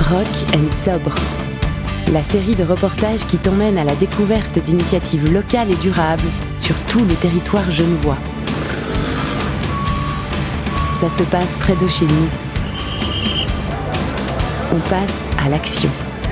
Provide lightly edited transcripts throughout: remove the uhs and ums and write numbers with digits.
Rock and Sobre, la série de reportages qui t'emmène à la découverte d'initiatives locales et durables sur tous les territoires genevois. Ça se passe près de chez nous. On passe à l'action.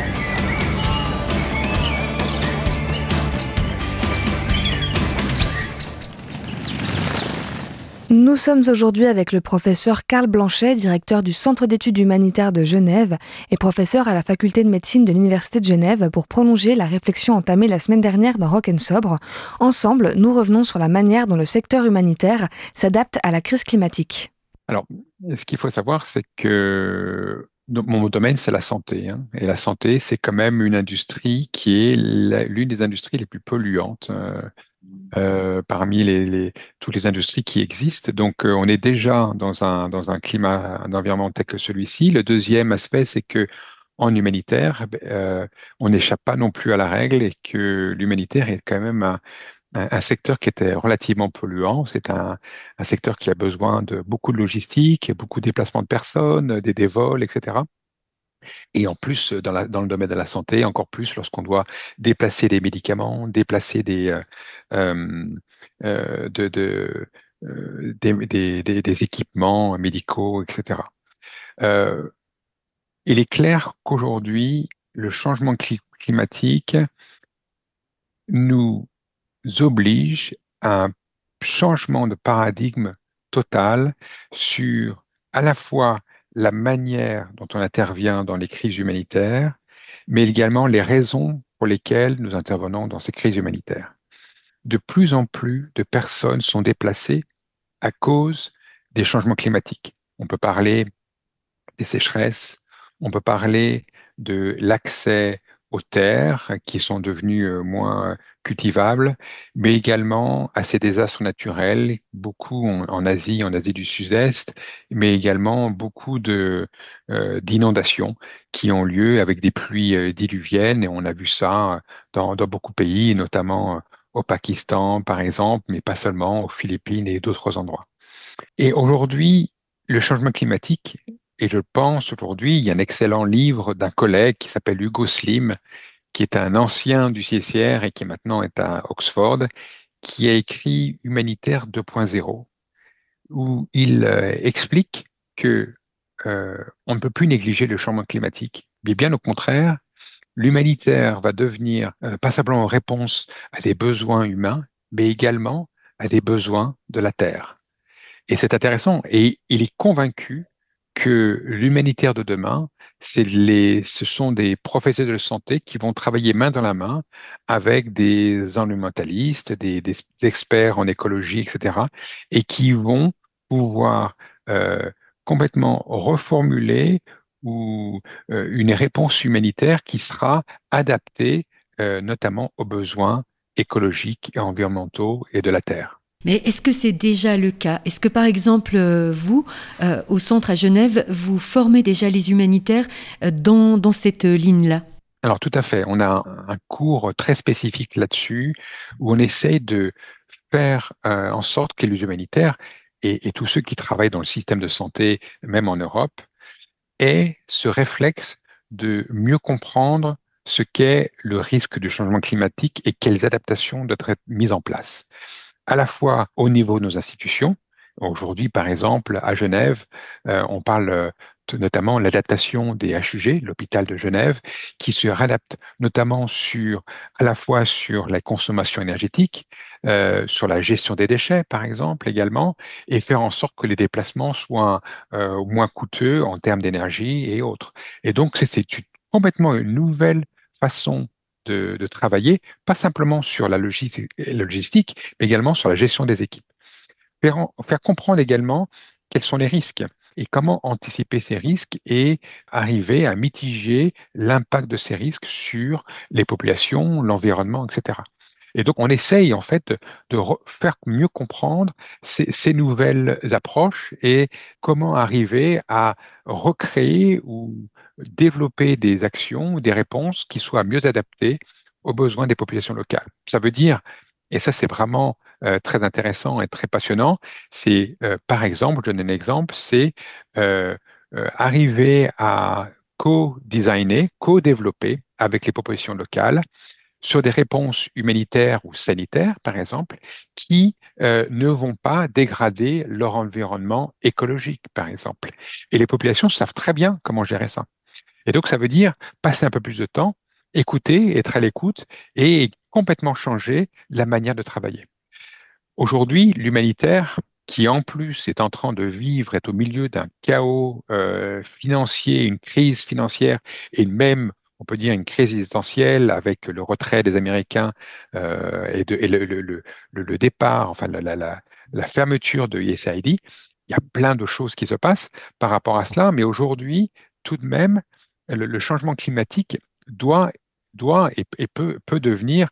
Nous sommes aujourd'hui avec le professeur Karl Blanchet, directeur du Centre d'études humanitaires de Genève et professeur à la faculté de médecine de l'Université de Genève pour prolonger la réflexion entamée la semaine dernière dans Rock and Sobre. Ensemble, nous revenons sur la manière dont le secteur humanitaire s'adapte à la crise climatique. Alors, ce qu'il faut savoir, c'est que mon domaine, c'est la santé, hein. Et la santé, c'est quand même une industrie qui est l'une des industries les plus polluantes parmi toutes les industries qui existent. Donc, on est déjà dans un climat, un environnement tel que celui-ci. Le deuxième aspect, c'est que en humanitaire, on n'échappe pas non plus à la règle et que l'humanitaire est quand même un secteur qui était relativement polluant. C'est un secteur qui a besoin de beaucoup de logistique, beaucoup de déplacements de personnes, des vols, etc. Et en plus, dans le domaine de la santé, encore plus lorsqu'on doit déplacer des médicaments, déplacer euh, euh, de, de, des équipements médicaux, etc. Euh, il est clair qu'aujourd'hui, le changement climatique nous oblige à un changement de paradigme total sur à la fois la manière dont on intervient dans les crises humanitaires, mais également les raisons pour lesquelles nous intervenons dans ces crises humanitaires. De plus en plus de personnes sont déplacées à cause des changements climatiques. On peut parler des sécheresses, on peut parler de l'accès aux terres qui sont devenues moins cultivables, mais également à ces désastres naturels, beaucoup en Asie, en Asie du Sud-Est, mais également beaucoup d'inondations qui ont lieu avec des pluies diluviennes, et on a vu ça dans beaucoup de pays, notamment au Pakistan, par exemple, mais pas seulement, aux Philippines et d'autres endroits. Et aujourd'hui, le changement climatique, et je pense aujourd'hui, il y a un excellent livre d'un collègue qui s'appelle Hugo Slim, qui est un ancien du CCR et qui maintenant est à Oxford, qui a écrit Humanitaire 2.0, où il explique que on ne peut plus négliger le changement climatique, mais bien au contraire, l'humanitaire va devenir pas simplement en réponse à des besoins humains, mais également à des besoins de la Terre. Et c'est intéressant. Et il est convaincu que l'humanitaire de demain, ce sont des professionnels de santé qui vont travailler main dans la main avec des environnementalistes, des experts en écologie, etc., et qui vont pouvoir euh, complètement reformuler ou une réponse humanitaire qui sera adaptée notamment aux besoins écologiques et environnementaux et de la Terre. Mais est-ce que c'est déjà le cas? Est-ce que par exemple, vous, au centre à Genève, vous formez déjà les humanitaires dans cette ligne-là? Alors tout à fait, on a un cours très spécifique là-dessus où on essaye de faire en sorte que les humanitaires et tous ceux qui travaillent dans le système de santé, même en Europe, aient ce réflexe de mieux comprendre ce qu'est le risque du changement climatique et quelles adaptations doivent être mises en place à la fois au niveau de nos institutions. Aujourd'hui, par exemple, à Genève, on parle notamment de l'adaptation des HUG, l'hôpital de Genève, qui se réadapte notamment à la fois sur la consommation énergétique, sur la gestion des déchets, par exemple, également, et faire en sorte que les déplacements soient moins coûteux en termes d'énergie et autres. Et donc, complètement une nouvelle façon de travailler, pas simplement sur la logistique, mais également sur la gestion des équipes. Faire comprendre également quels sont les risques et comment anticiper ces risques et arriver à mitiger l'impact de ces risques sur les populations, l'environnement, etc. Et donc, on essaye en fait faire mieux comprendre ces nouvelles approches et comment arriver à recréer ou développer des actions, des réponses qui soient mieux adaptées aux besoins des populations locales. Ça veut dire, et ça c'est vraiment très intéressant et très passionnant, c'est par exemple, je donne un exemple, c'est arriver à co-designer, co-développer avec les populations locales sur des réponses humanitaires ou sanitaires, par exemple, qui ne vont pas dégrader leur environnement écologique, par exemple. Et les populations savent très bien comment gérer ça. Et donc, ça veut dire passer un peu plus de temps, écouter, être à l'écoute et complètement changer la manière de travailler. Aujourd'hui, l'humanitaire, qui en plus est en train de vivre, est au milieu d'un chaos financier, une crise financière et même, on peut dire, une crise existentielle avec le retrait des Américains et le départ, enfin la fermeture de USAID. Il y a plein de choses qui se passent par rapport à cela, mais aujourd'hui, tout de même, le changement climatique doit et peut devenir,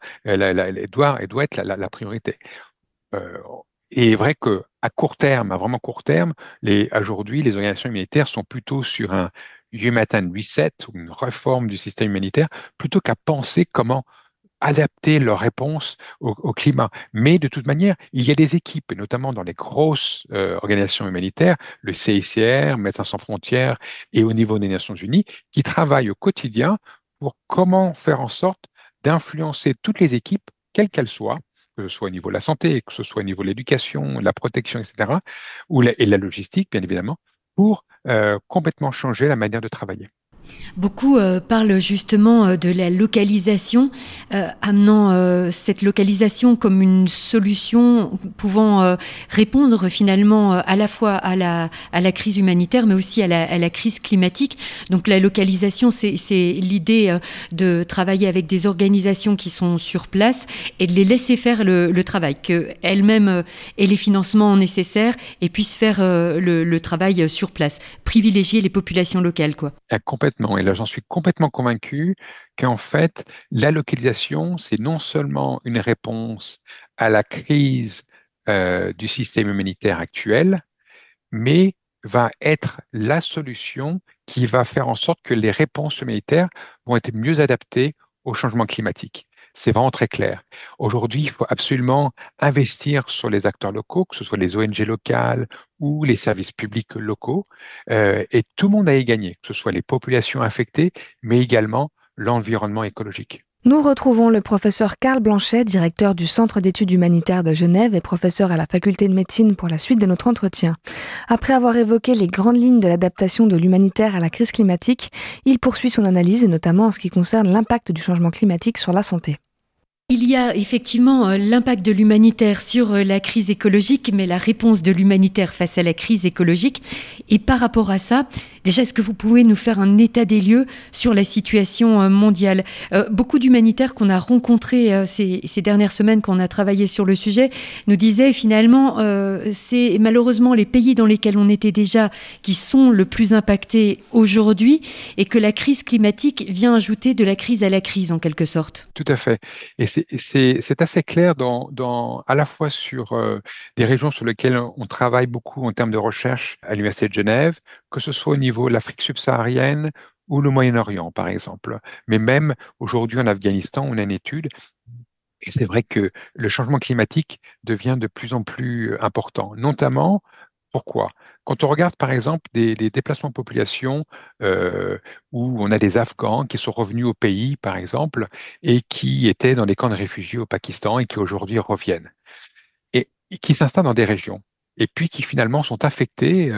doit être la priorité. Euh, et il est vrai que à court terme, à vraiment court terme, aujourd'hui, les organisations humanitaires sont plutôt sur un humanitarian reset, ou une réforme du système humanitaire, plutôt qu'à penser comment adapter leur réponse au climat. Mais de toute manière, il y a des équipes, et notamment dans les grosses organisations humanitaires, le CICR, Médecins sans frontières, et au niveau des Nations Unies, qui travaillent au quotidien pour comment faire en sorte d'influencer toutes les équipes, quelles qu'elles soient, que ce soit au niveau de la santé, que ce soit au niveau de l'éducation, la protection, etc., et la logistique, bien évidemment, pour complètement changer la manière de travailler. Beaucoup parlent justement de la localisation, amenant cette localisation comme une solution pouvant répondre finalement à la fois à la crise humanitaire, mais aussi à la crise climatique. Donc la localisation, c'est l'idée de travailler avec des organisations qui sont sur place et de les laisser faire le travail, qu'elles-mêmes aient les financements nécessaires et puissent faire le travail sur place, privilégier les populations locales, quoi. Complètement. Et là, j'en suis complètement convaincu qu'en fait, la localisation, c'est non seulement une réponse à la crise du système humanitaire actuel, mais va être la solution qui va faire en sorte que les réponses humanitaires vont être mieux adaptées au changement climatique. C'est vraiment très clair. Aujourd'hui, il faut absolument investir sur les acteurs locaux, que ce soit les ONG locales ou les services publics locaux, et tout le monde a y gagné, que ce soit les populations affectées, mais également l'environnement écologique. Nous retrouvons le professeur Karl Blanchet, directeur du Centre d'études humanitaires de Genève et professeur à la faculté de médecine pour la suite de notre entretien. Après avoir évoqué les grandes lignes de l'adaptation de l'humanitaire à la crise climatique, il poursuit son analyse, notamment en ce qui concerne l'impact du changement climatique sur la santé. Il y a effectivement l'impact de l'humanitaire sur la crise écologique, mais la réponse de l'humanitaire face à la crise écologique. Et par rapport à ça, déjà, est-ce que vous pouvez nous faire un état des lieux sur la situation mondiale ? Beaucoup d'humanitaires qu'on a rencontrés ces dernières semaines, quand on a travaillé sur le sujet, nous disaient finalement, c'est malheureusement les pays dans lesquels on était déjà qui sont le plus impactés aujourd'hui, et que la crise climatique vient ajouter de la crise à la crise en quelque sorte. Tout à fait. Et c'est assez clair à la fois sur des régions sur lesquelles on travaille beaucoup en termes de recherche à l'Université de Genève, que ce soit au niveau de l'Afrique subsaharienne ou le Moyen-Orient, par exemple. Mais même aujourd'hui en Afghanistan, on a une étude. Et c'est vrai que le changement climatique devient de plus en plus important, notamment. Pourquoi? Quand on regarde par exemple des déplacements de population où on a des Afghans qui sont revenus au pays, par exemple, et qui étaient dans des camps de réfugiés au Pakistan et qui aujourd'hui reviennent et qui s'installent dans des régions et puis qui finalement sont affectés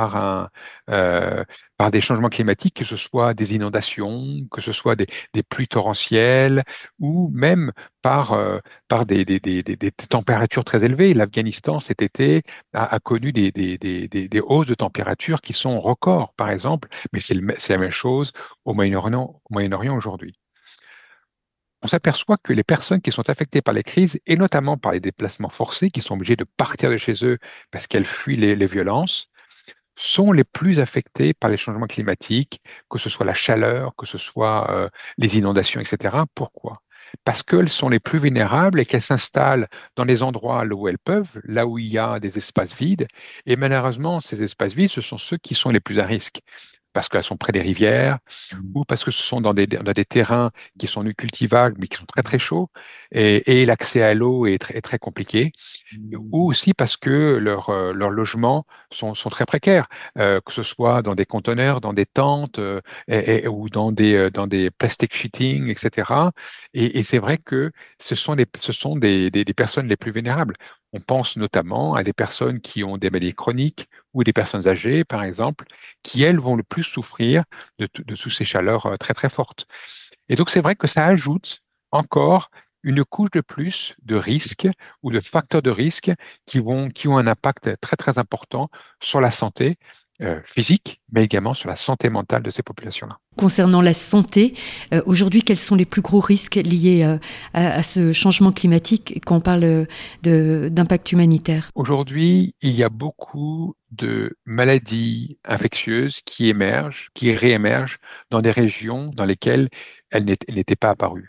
par des changements climatiques, que ce soit des inondations, que ce soit des pluies torrentielles, ou même par des températures très élevées. L'Afghanistan, cet été, a connu des hausses de température qui sont records, par exemple, mais c'est la même chose au Moyen-Orient aujourd'hui. On s'aperçoit que les personnes qui sont affectées par les crises, et notamment par les déplacements forcés, qui sont obligés de partir de chez eux parce qu'elles fuient les violences, sont les plus affectées par les changements climatiques, que ce soit la chaleur, que ce soit les inondations, etc. Pourquoi? Parce qu'elles sont les plus vulnérables et qu'elles s'installent dans les endroits où elles peuvent, là où il y a des espaces vides. Et malheureusement, ces espaces vides, ce sont ceux qui sont les plus à risque. parce qu'elles sont près des rivières, ou parce que ce sont dans des terrains qui sont cultivables, mais qui sont très très chauds, et l'accès à l'eau est très compliqué, ou aussi parce que leurs logements sont très précaires, que ce soit dans des conteneurs, dans des tentes, ou dans des plastic sheeting, etc. Et c'est vrai que ce sont des personnes les plus vulnérables. On pense notamment à des personnes qui ont des maladies chroniques ou des personnes âgées, par exemple, qui, elles, vont le plus souffrir de sous ces chaleurs très, très fortes. Et donc, c'est vrai que ça ajoute encore une couche de plus de risques ou de facteurs de risque qui ont un impact très, très important sur la santé physique, mais également sur la santé mentale de ces populations-là. Concernant la santé, aujourd'hui, quels sont les plus gros risques liés à ce changement climatique quand on parle d'impact humanitaire? Aujourd'hui, il y a beaucoup de maladies infectieuses qui réémergent dans des régions dans lesquelles elles n'étaient pas apparues.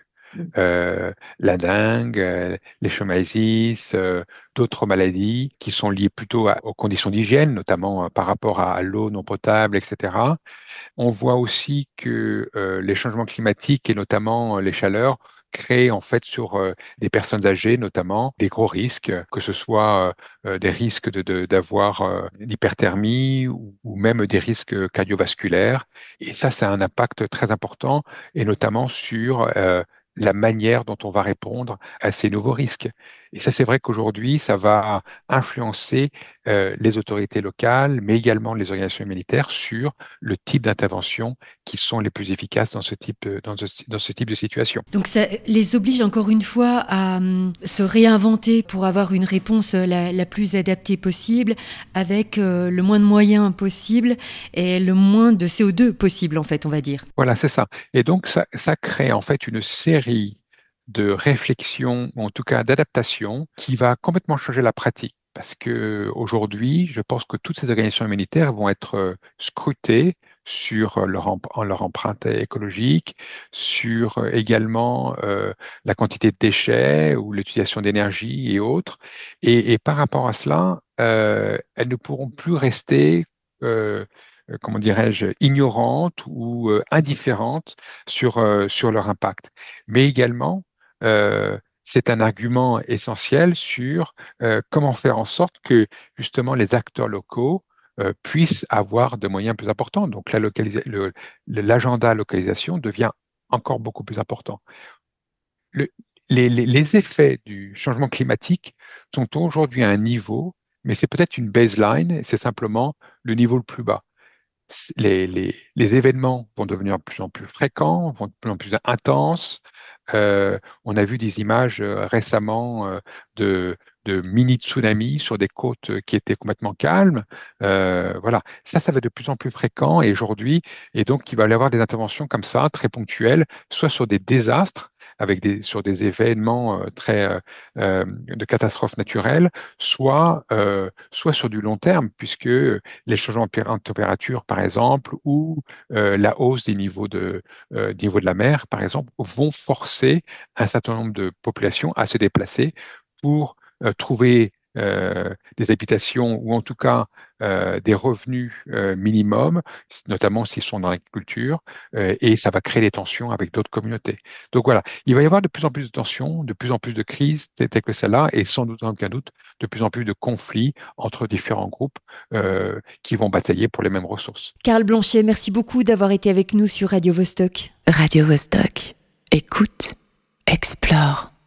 La dengue, les leishmaniasis, d'autres maladies qui sont liées plutôt aux conditions d'hygiène, notamment par rapport à l'eau non potable, etc. On voit aussi que les changements climatiques et notamment les chaleurs créent en fait sur des personnes âgées notamment des gros risques, que ce soit des risques d'avoir l'hyperthermie ou même des risques cardiovasculaires. Et ça a un impact très important et notamment sur la manière dont on va répondre à ces nouveaux risques. Et ça, c'est vrai qu'aujourd'hui, ça va influencer les autorités locales, mais également les organisations humanitaires sur le type d'intervention qui sont les plus efficaces dans ce type de situation. Donc ça les oblige encore une fois à se réinventer pour avoir une réponse la plus adaptée possible, avec le moins de moyens possible et le moins de CO2 possible, en fait, on va dire. Voilà, c'est ça. Et donc, ça crée en fait une série de réflexions, ou en tout cas d'adaptations, qui va complètement changer la pratique. Parce que aujourd'hui, je pense que toutes ces organisations humanitaires vont être scrutées sur leur empreinte écologique, sur également la quantité de déchets ou l'utilisation d'énergie et autres. Et par rapport à cela, elles ne pourront plus rester comment dirais-je, ignorantes ou indifférentes sur leur impact. Mais également, c'est un argument essentiel sur comment faire en sorte que justement les acteurs locaux puissent avoir de moyens plus importants. Donc l'agenda localisation devient encore beaucoup plus important. Le- les effets du changement climatique sont aujourd'hui à un niveau, mais c'est peut-être une baseline, c'est simplement le niveau le plus bas. Les événements vont devenir de plus en plus fréquents, vont de plus en plus intenses. On a vu des images récemment de mini-tsunamis sur des côtes qui étaient complètement calmes. Voilà, ça va être de plus en plus fréquent et aujourd'hui, et donc il va y avoir des interventions comme ça, très ponctuelles, soit sur des désastres, sur des événements de catastrophes naturelles, soit sur du long terme, puisque les changements de température, par exemple, ou la hausse des niveaux de la mer, par exemple, vont forcer un certain nombre de populations à se déplacer pour trouver des habitations ou en tout cas des revenus minimums, notamment s'ils sont dans l'agriculture, et ça va créer des tensions avec d'autres communautés. Donc voilà, il va y avoir de plus en plus de tensions, de plus en plus de crises telles que celle-là, et sans doute, aucun doute, de plus en plus de conflits entre différents groupes qui vont batailler pour les mêmes ressources. Karl Blanchet, merci beaucoup d'avoir été avec nous sur Radio Vostok. Radio Vostok. Écoute, explore.